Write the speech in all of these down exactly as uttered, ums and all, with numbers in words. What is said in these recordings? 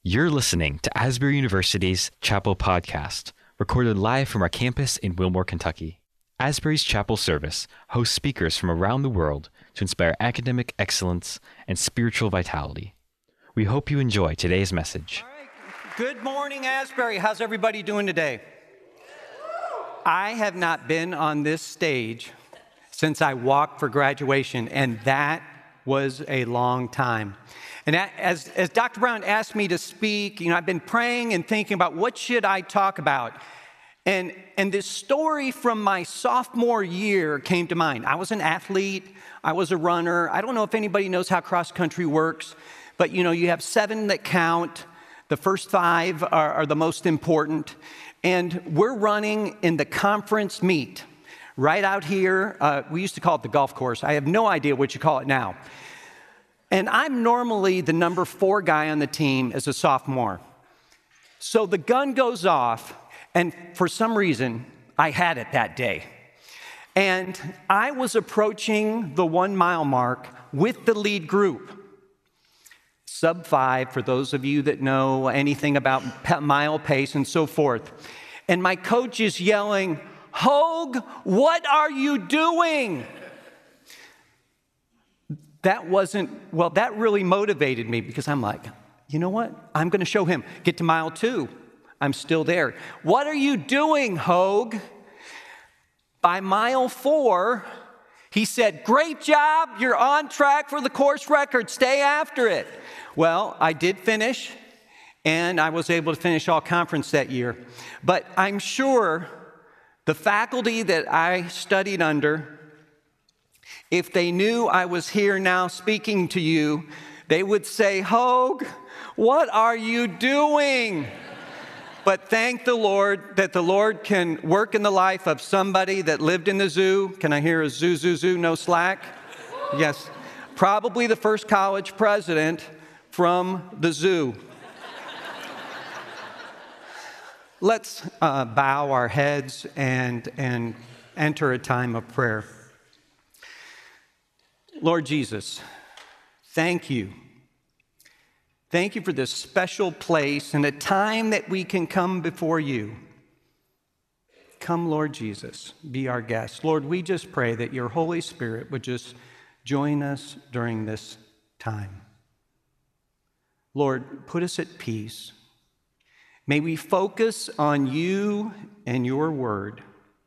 You're listening to Asbury University's Chapel Podcast, recorded live from our campus in Wilmore, Kentucky. Asbury's Chapel Service hosts speakers from around the world to inspire academic excellence and spiritual vitality. We hope you enjoy today's message. All right. Good morning, Asbury. How's everybody doing today? I have not been on this stage since I walked for graduation, and that was a long time. And as, as Doctor Brown asked me to speak, you know, I've been praying and thinking about what should I talk about. And, and this story from my sophomore year came to mind. I was an athlete. I was a runner. I don't know if anybody knows how cross country works, but you know, you have seven that count. The first five are, are the most important. And we're running in the conference meet right out here. Uh, we used to call it the golf course. I have no idea what you call it now. And I'm normally the number four guy on the team as a sophomore. So the gun goes off, and for some reason, I had it that day. And I was approaching the one mile mark with the lead group. Sub five, for those of you that know anything about mile pace and so forth. And my coach is yelling, "Hogue, what are you doing?" That wasn't, well, that really motivated me because I'm like, you know what? I'm going to show him. Get to mile two. I'm still there. "What are you doing, Hogue?" By mile four, he said, "Great job. You're on track for the course record. Stay after it." Well, I did finish, and I was able to finish all conference that year. But I'm sure the faculty that I studied under, if they knew I was here now speaking to you, they would say, "Hogue, what are you doing?" But thank the Lord that the Lord can work in the life of somebody that lived in the zoo. Can I hear a zoo, zoo, zoo, no slack? Yes. Probably the first college president from the zoo. Let's uh, bow our heads and, and enter a time of prayer. Lord Jesus, thank you. Thank you for this special place and a time that we can come before you. Come, Lord Jesus, be our guest. Lord, we just pray that your Holy Spirit would just join us during this time. Lord, put us at peace. May we focus on you and your word.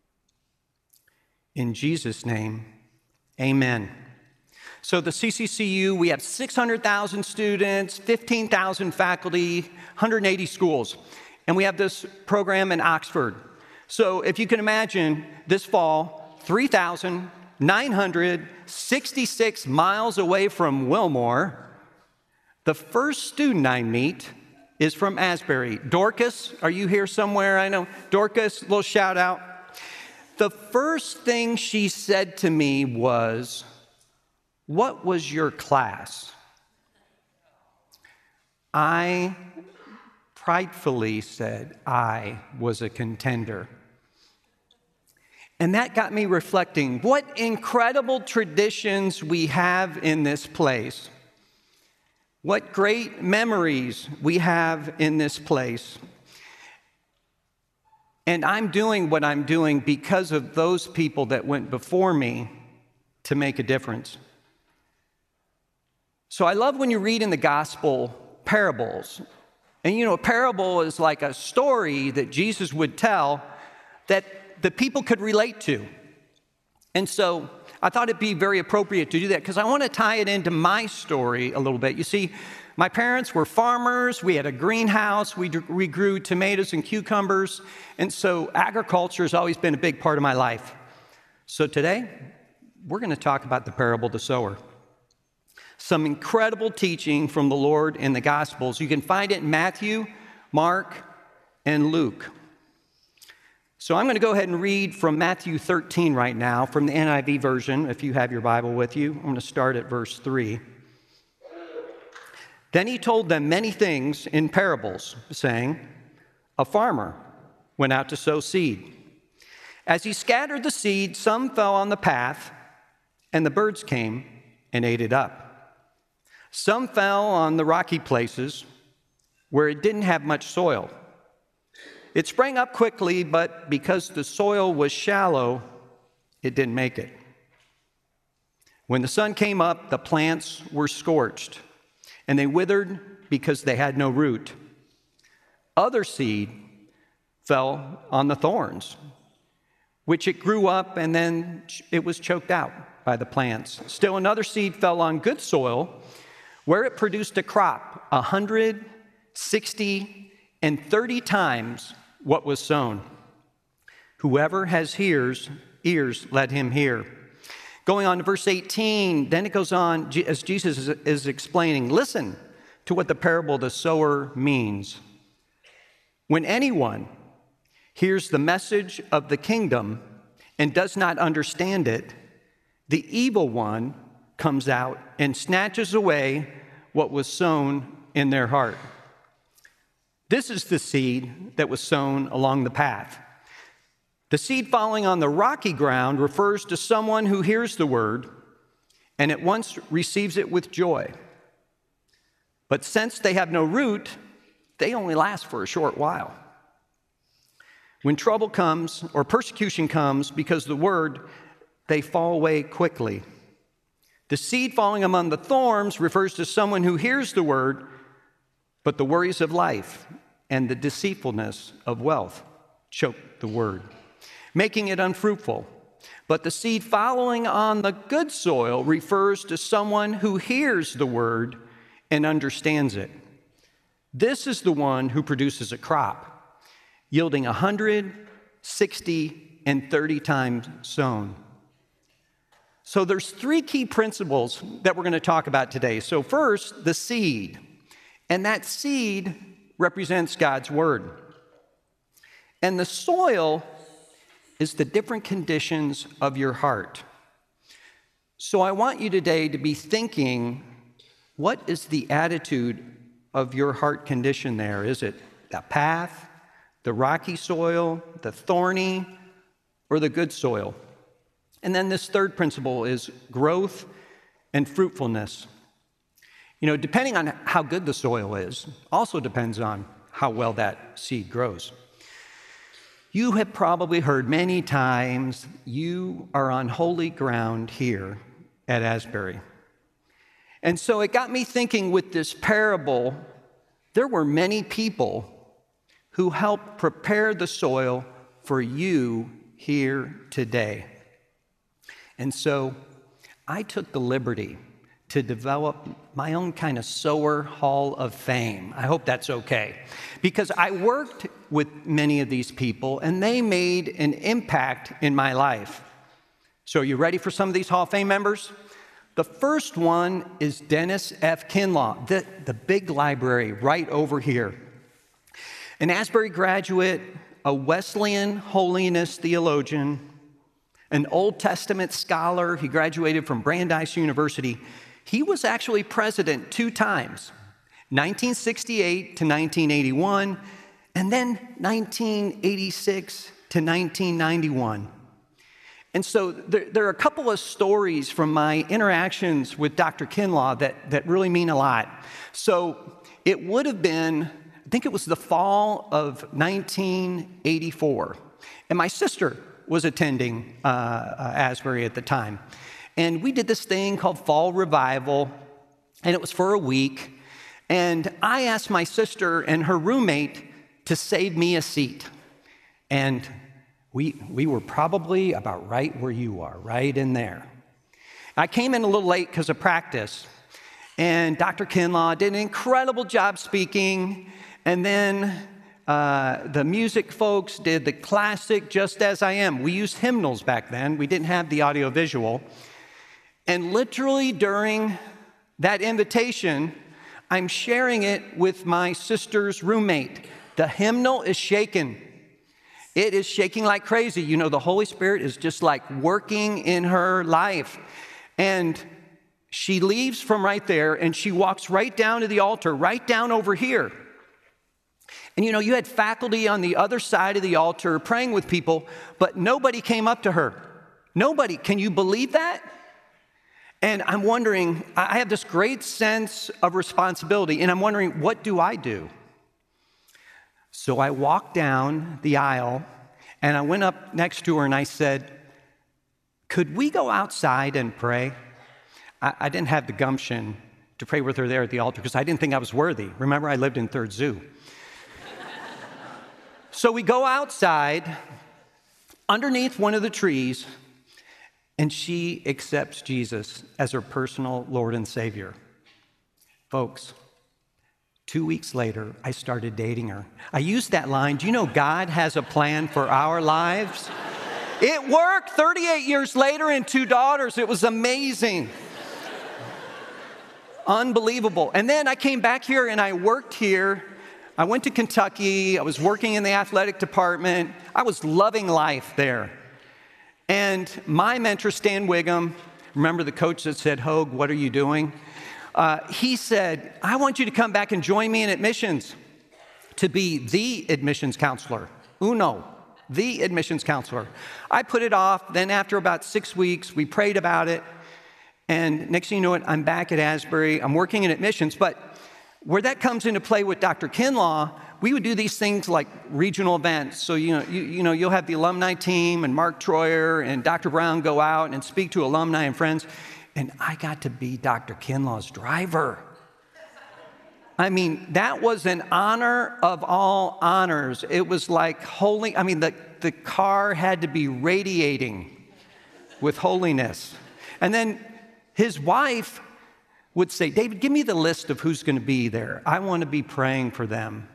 In Jesus' name, amen. So the C C C U, we have six hundred thousand students, fifteen thousand faculty, one hundred eighty schools. And we have this program in Oxford. So if you can imagine, this fall, three thousand nine hundred sixty-six miles away from Wilmore, the first student I meet is from Asbury. Dorcas, are you here somewhere? I know. Dorcas, little shout out. The first thing she said to me was, "What was your class?" I pridefully said I was a contender. And that got me reflecting what incredible traditions we have in this place. What great memories we have in this place. And I'm doing what I'm doing because of those people that went before me to make a difference. So I love when you read in the gospel parables. And you know, a parable is like a story that Jesus would tell that the people could relate to. And so I thought it'd be very appropriate to do that because I want to tie it into my story a little bit. You see, my parents were farmers. We had a greenhouse. We, we grew tomatoes and cucumbers. And so agriculture has always been a big part of my life. So today, we're going to talk about the parable of the sower. Some incredible teaching from the Lord in the Gospels. You can find it in Matthew, Mark, and Luke. So I'm going to go ahead and read from Matthew thirteen right now, from the N I V version, if you have your Bible with you. I'm going to start at verse three. "Then he told them many things in parables, saying, A farmer went out to sow seed. As he scattered the seed, some fell on the path, and the birds came and ate it up. Some fell on the rocky places, where it didn't have much soil. It sprang up quickly, but because the soil was shallow, it didn't make it. When the sun came up, the plants were scorched, and they withered because they had no root. Other seed fell on the thorns, which it grew up, and then it was choked out by the plants. Still another seed fell on good soil, where it produced a crop, a hundred, sixty, and thirty times what was sown. Whoever has ears, ears, let him hear. Going on to verse eighteen, then it goes on as Jesus is, is explaining, listen to what the parable of the sower means. When anyone hears the message of the kingdom and does not understand it, the evil one comes out and snatches away what was sown in their heart. This is the seed that was sown along the path. The seed falling on the rocky ground refers to someone who hears the word and at once receives it with joy. But since they have no root, they only last for a short while. When trouble comes or persecution comes because of the word, they fall away quickly. The seed falling among the thorns refers to someone who hears the word, but the worries of life and the deceitfulness of wealth choke the word, making it unfruitful. But the seed following on the good soil refers to someone who hears the word and understands it. This is the one who produces a crop, yielding a hundred, sixty, and thirty times sown. So there's three key principles that we're going to talk about today. So first, the seed. And that seed represents God's word. And the soil is the different conditions of your heart. So I want you today to be thinking, what is the attitude of your heart condition there? Is it the path, the rocky soil, the thorny, or the good soil? And then this third principle is growth and fruitfulness. You know, depending on how good the soil is, also depends on how well that seed grows. You have probably heard many times, you are on holy ground here at Asbury. And so it got me thinking with this parable, there were many people who helped prepare the soil for you here today. And so I took the liberty to develop my own kind of sower hall of fame. I hope that's okay. Because I worked with many of these people, and they made an impact in my life. So are you ready for some of these Hall of Fame members? The first one is Dennis F. Kinlaw, the, the big library right over here. An Asbury graduate, a Wesleyan holiness theologian, an Old Testament scholar. He graduated from Brandeis University. He was actually president two times, nineteen sixty-eight to nineteen eighty-one, and then nineteen eighty-six to nineteen ninety-one. And so there, there are a couple of stories from my interactions with Doctor Kinlaw that, that really mean a lot. So it would have been, I think it was the fall of nineteen eighty-four, and my sister was attending uh, uh, Asbury at the time. And we did this thing called Fall Revival, and it was for a week. And I asked my sister and her roommate to save me a seat. And we, we were probably about right where you are, right in there. I came in a little late because of practice. And Doctor Kinlaw did an incredible job speaking. And then uh, the music folks did the classic Just As I Am. We used hymnals back then. We didn't have the audio visual. And literally during that invitation, I'm sharing it with my sister's roommate. The hymnal is shaking. It is shaking like crazy. You know, the Holy Spirit is just like working in her life. And she leaves from right there and she walks right down to the altar, right down over here. And you know, you had faculty on the other side of the altar praying with people, but nobody came up to her. Nobody. Can you believe that? And I'm wondering, I have this great sense of responsibility, and I'm wondering, what do I do? So I walked down the aisle, and I went up next to her, and I said, could we go outside and pray? I, I didn't have the gumption to pray with her there at the altar because I didn't think I was worthy. Remember, I lived in Third Zoo. So we go outside underneath one of the trees, and she accepts Jesus as her personal Lord and Savior. Folks, two weeks later, I started dating her. I used that line, do you know God has a plan for our lives? It worked. thirty-eight years later and two daughters. It was amazing. Unbelievable. And then I came back here and I worked here. I went to Kentucky. I was working in the athletic department. I was loving life there. And my mentor, Stan Wiggum, remember the coach that said, Hogue, what are you doing? Uh, he said, I want you to come back and join me in admissions to be the admissions counselor. Uno. The admissions counselor. I put it off. Then after about six weeks, we prayed about it. And next thing you know it, I'm back at Asbury. I'm working in admissions. But where that comes into play with Doctor Kinlaw, we would do these things like regional events. So, you know, you, you know, you'll have the alumni team and Mark Troyer and Doctor Brown go out and speak to alumni and friends. And I got to be Doctor Kinlaw's driver. I mean, that was an honor of all honors. It was like holy, I mean, the, the car had to be radiating with holiness. And then his wife would say, David, give me the list of who's going to be there. I want to be praying for them.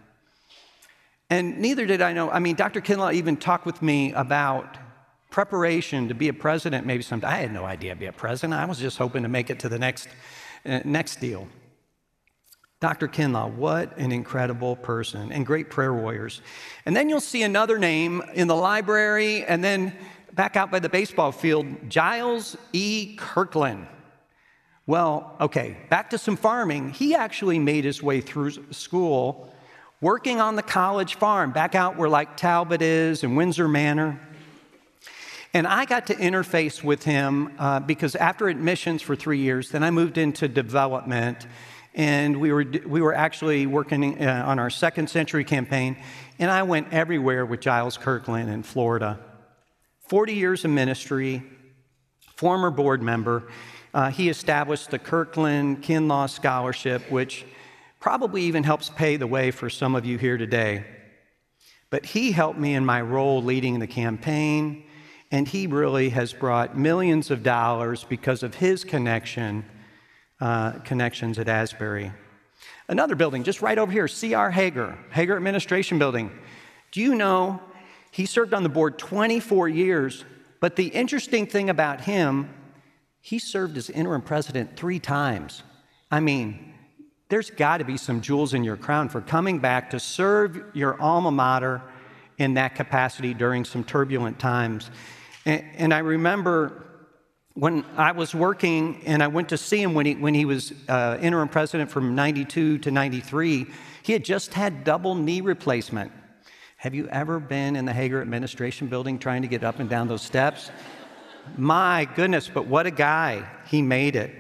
And neither did I know, I mean, Doctor Kinlaw even talked with me about preparation to be a president maybe someday. I had no idea I'd be a president. I was just hoping to make it to the next, uh, next deal. Doctor Kinlaw, what an incredible person and great prayer warriors. And then you'll see another name in the library and then back out by the baseball field, Giles E. Kirkland. Well, okay, back to some farming. He actually made his way through school working on the college farm, back out where like Talbot is and Windsor Manor. And I got to interface with him uh, because after admissions for three years, then I moved into development. And we were we were actually working uh, on our second century campaign, and I went everywhere with Giles Kirkland in Florida. forty years of ministry, former board member. Uh, he established the Kirkland Kinlaw Scholarship, which probably even helps pay the way for some of you here today. But he helped me in my role leading the campaign, and he really has brought millions of dollars because of his connection Uh, connections at Asbury. Another building just right over here, C R Hager, Hager Administration Building. Do you know he served on the board twenty-four years, but the interesting thing about him, he served as interim president three times. I mean, there's got to be some jewels in your crown for coming back to serve your alma mater in that capacity during some turbulent times. And, and I remember when I was working, and I went to see him when he, when he was uh, interim president from ninety-two to ninety-three, he had just had double knee replacement. Have you ever been in the Hager Administration Building trying to get up and down those steps? My goodness, but what a guy. He made it.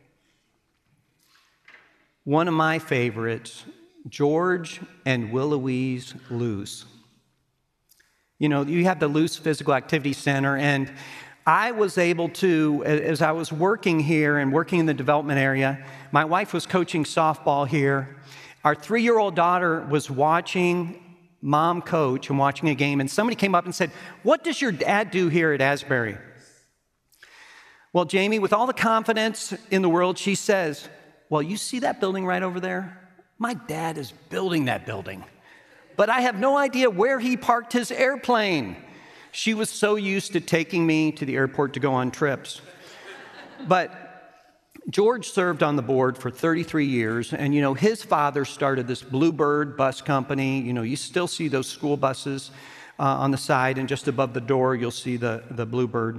One of my favorites, George and Willouise Luce. You know, you have the Luce Physical Activity Center, and I was able to, as I was working here and working in the development area, my wife was coaching softball here. Our three-year-old daughter was watching mom coach and watching a game, and somebody came up and said, what does your dad do here at Asbury? Well, Jamie, with all the confidence in the world, she says, well, you see that building right over there? My dad is building that building, but I have no idea where he parked his airplane. She was so used to taking me to the airport to go on trips. But George served on the board for thirty-three years, and, you know, his father started this Bluebird bus company. You know, you still see those school buses uh, on the side, and just above the door, you'll see the, the Bluebird.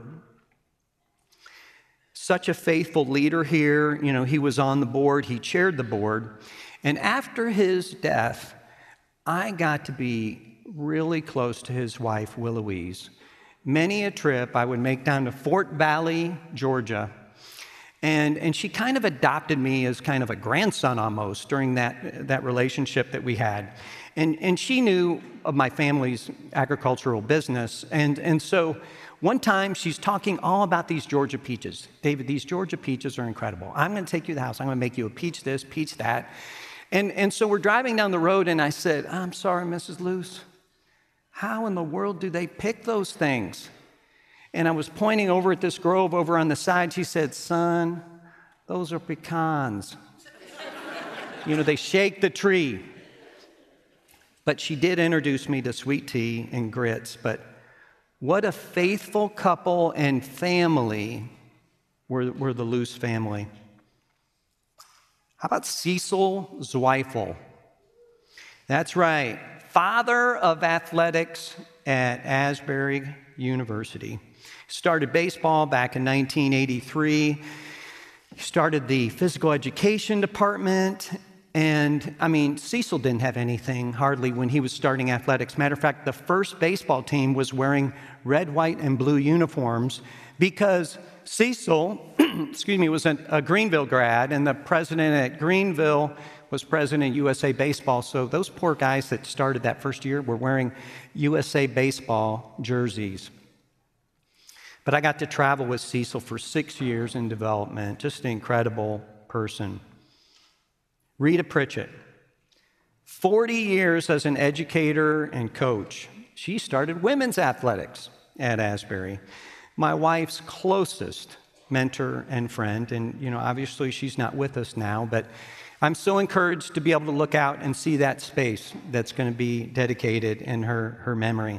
Such a faithful leader here. You know, he was on the board. He chaired the board. And after his death, I got to be really close to his wife, Willouise. Many a trip I would make down to Fort Valley, Georgia. And, and she kind of adopted me as kind of a grandson almost during that, that relationship that we had. And, and she knew of my family's agricultural business. And, and so one time she's talking all about these Georgia peaches. David, these Georgia peaches are incredible. I'm going to take you to the house. I'm going to make you a peach this, peach that. And, and so we're driving down the road, and I said, I'm sorry, Missus Luce, how in the world do they pick those things? And I was pointing over at this grove over on the side. She said, son, those are pecans. You know, they shake the tree. But she did introduce me to sweet tea and grits. But what a faithful couple and family were, were the Luce family. How about Cecil Zweifel? That's right, father of athletics at Asbury University. Started baseball back in nineteen eighty-three. He started the physical education department. And I mean, Cecil didn't have anything hardly when he was starting athletics. Matter of fact, the first baseball team was wearing red, white, and blue uniforms because Cecil, excuse me, was a, a Greenville grad, and the president at Greenville was president of U S A Baseball. So those poor guys that started that first year were wearing U S A Baseball jerseys. But I got to travel with Cecil for six years in development. Just an incredible person. Rita Pritchett, forty years as an educator and coach. She started women's athletics at Asbury. My wife's closest mentor and friend, and you know, obviously she's not with us now, but I'm so encouraged to be able to look out and see that space that's going to be dedicated in her, her memory.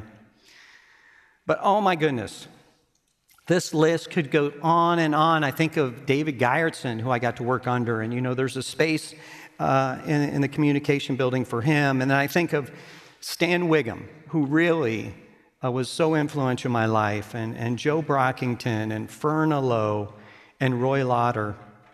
But oh my goodness, this list could go on and on. I think of David Geyertson, who I got to work under, and you know, there's a space uh, in, in the communication building for him. And then I think of Stan Wiggum, who really uh, was so influential in my life, and, and Joe Brockington, and Fern Lowe, and Roy Lauder.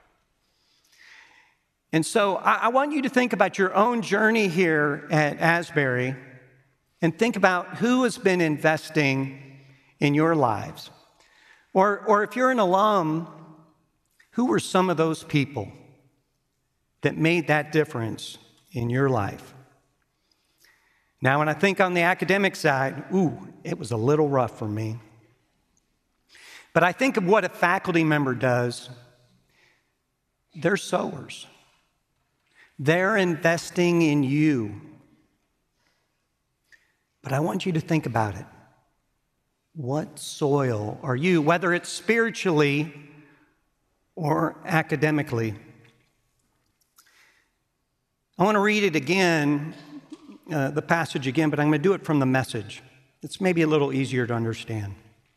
And so I, I want you to think about your own journey here at Asbury, and think about who has been investing in your lives. Or, or if you're an alum, who were some of those people that made that difference in your life? Now, when I think on the academic side, ooh, it was a little rough for me. But I think of what a faculty member does. They're sowers. They're investing in you. But I want you to think about it. What soil are you, whether it's spiritually or academically? I want to read it again, uh, the passage again, but I'm going to do it from the Message. It's maybe a little easier to understand.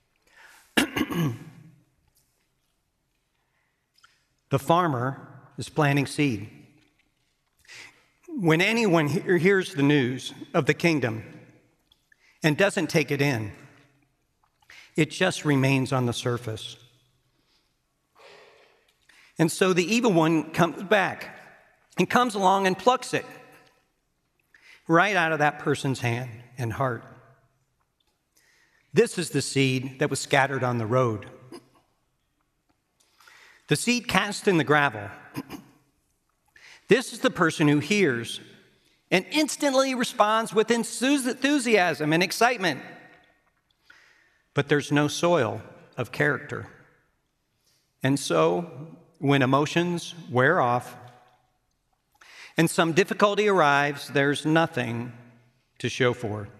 The farmer is planting seed. When anyone he- hears the news of the kingdom and doesn't take it in, it just remains on the surface. And so the evil one comes back and comes along and plucks it right out of that person's hand and heart. This is the seed that was scattered on the road. The seed cast in the gravel. This is the person who hears and instantly responds with enthusiasm and excitement. But there's no soil of character. And so, when emotions wear off and some difficulty arrives, there's nothing to show for it.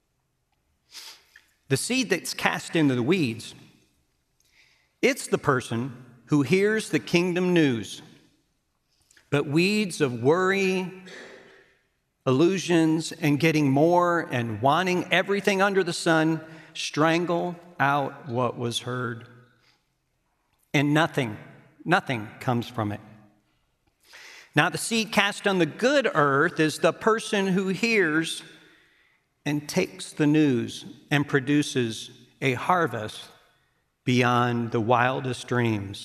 The seed that's cast into the weeds, it's the person who hears the kingdom news, but weeds of worry, illusions, and getting more and wanting everything under the sun strangle out what was heard. And nothing, nothing comes from it. Now, the seed cast on the good earth is the person who hears and takes the news and produces a harvest beyond the wildest dreams.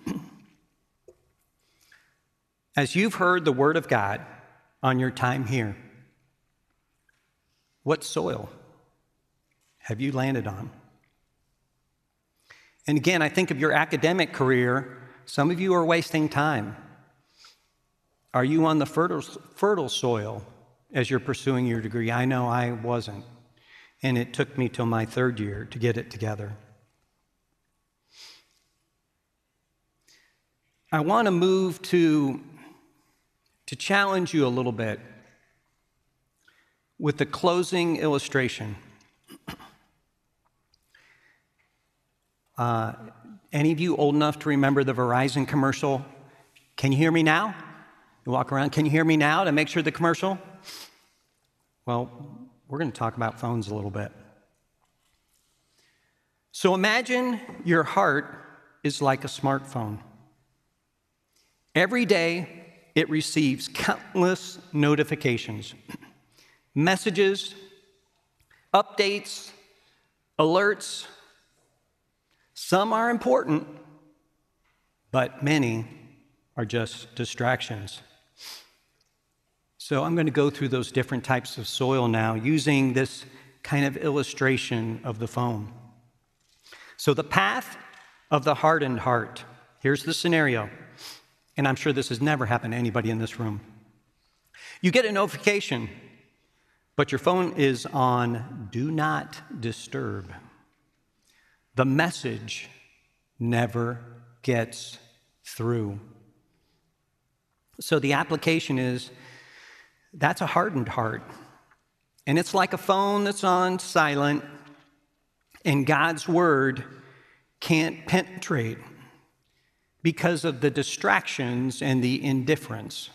As you've heard the word of God on your time here, what soil have you landed on? And again, I think of your academic career Some of you are wasting time. Are you on the fertile, fertile soil as you're pursuing your degree? I know I wasn't, and it took me till my third year to get it together. I want to move to, to challenge you a little bit with the closing illustration. Uh, any of you old enough to remember the Verizon commercial? Can you hear me now? You walk around, can you hear me now to make sure the commercial? Well, we're going to talk about phones a little bit. So imagine your heart is like a smartphone. Every day, it receives countless notifications, messages, updates, alerts. Some are important, but many are just distractions. So I'm going to go through those different types of soil now using this kind of illustration of the phone. So the path of the hardened heart. Here's the scenario, and I'm sure this has never happened to anybody in this room. You get a notification, but your phone is on Do Not Disturb. The message never gets through. So the application is, that's a hardened heart. And it's like a phone that's on silent, and God's word can't penetrate because of the distractions and the indifference.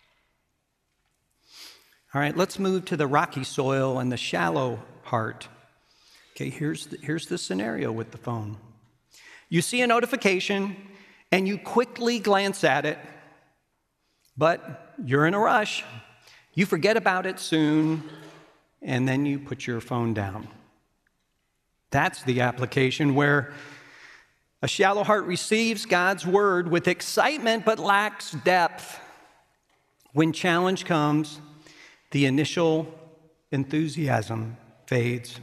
All right, let's move to the rocky soil and the shallow heart. Okay, here's the, here's the scenario with the phone. You see a notification, and you quickly glance at it, but you're in a rush. You forget about it soon, and then you put your phone down. That's the application where a shallow heart receives God's word with excitement but lacks depth. When challenge comes, the initial enthusiasm fades.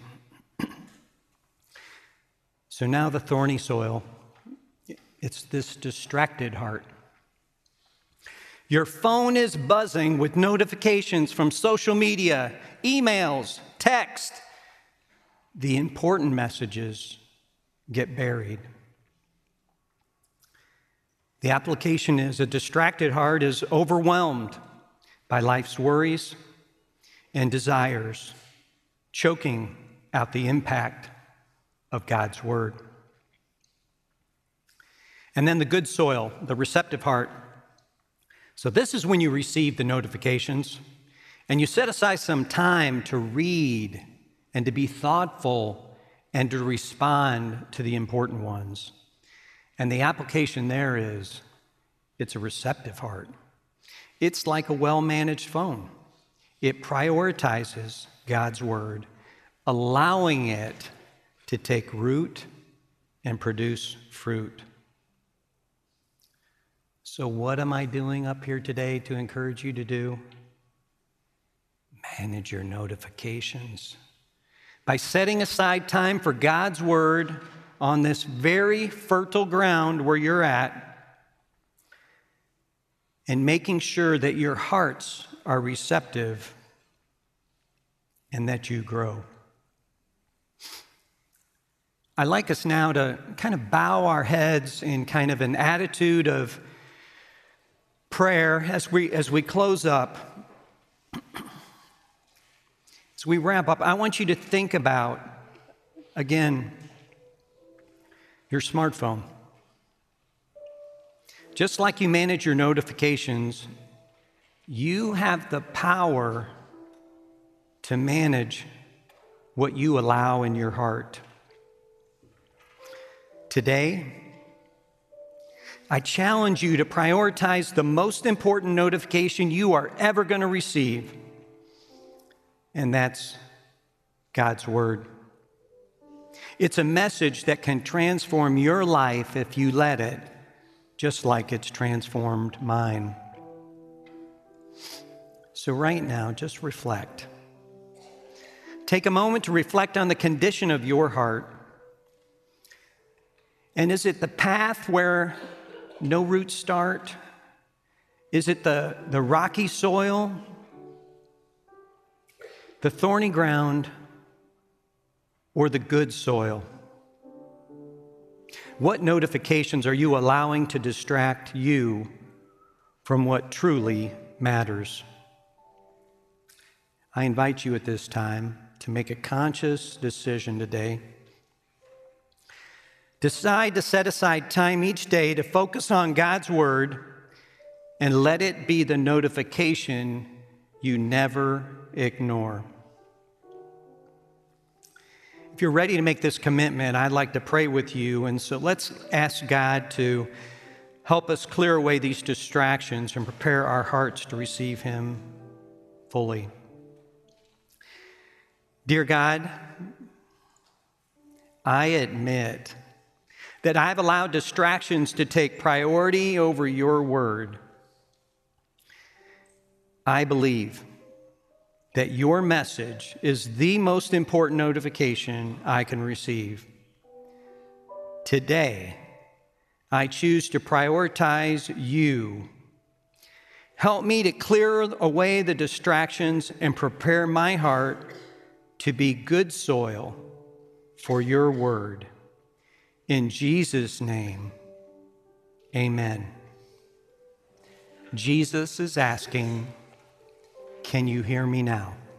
So now the thorny soil, it's this distracted heart. Your phone is buzzing with notifications from social media, emails, text. The important messages get buried. The application is a distracted heart is overwhelmed by life's worries and desires, choking out the impact of God's word. And then the good soil, the receptive heart. So this is when you receive the notifications and you set aside some time to read and to be thoughtful and to respond to the important ones. And the application there is, it's a receptive heart. It's like a well-managed phone. It prioritizes God's word, allowing it to take root and produce fruit. So what am I doing up here today to encourage you to do? Manage your notifications. By setting aside time for God's word on this very fertile ground where you're at, and making sure that your hearts are receptive and that you grow. I'd like us now to kind of bow our heads in kind of an attitude of prayer as we as we close up. As we wrap up, I want you to think about, again, your smartphone. Just like you manage your notifications, you have the power to manage what you allow in your heart. Today, I challenge you to prioritize the most important notification you are ever going to receive, and that's God's word. It's a message that can transform your life if you let it, just like it's transformed mine. So right now, just reflect. Take a moment to reflect on the condition of your heart. And is it the path where no root start? Is it the, the rocky soil, the thorny ground, or the good soil? What notifications are you allowing to distract you from what truly matters? I invite you at this time to make a conscious decision today. Decide to set aside time each day to focus on God's Word and let it be the notification you never ignore. If you're ready to make this commitment, I'd like to pray with you. And so let's ask God to help us clear away these distractions and prepare our hearts to receive Him fully. Dear God, I admit that I've allowed distractions to take priority over your word. I believe that your message is the most important notification I can receive. Today, I choose to prioritize you. Help me to clear away the distractions and prepare my heart to be good soil for your word. In Jesus' name, amen. Jesus is asking, can you hear me now?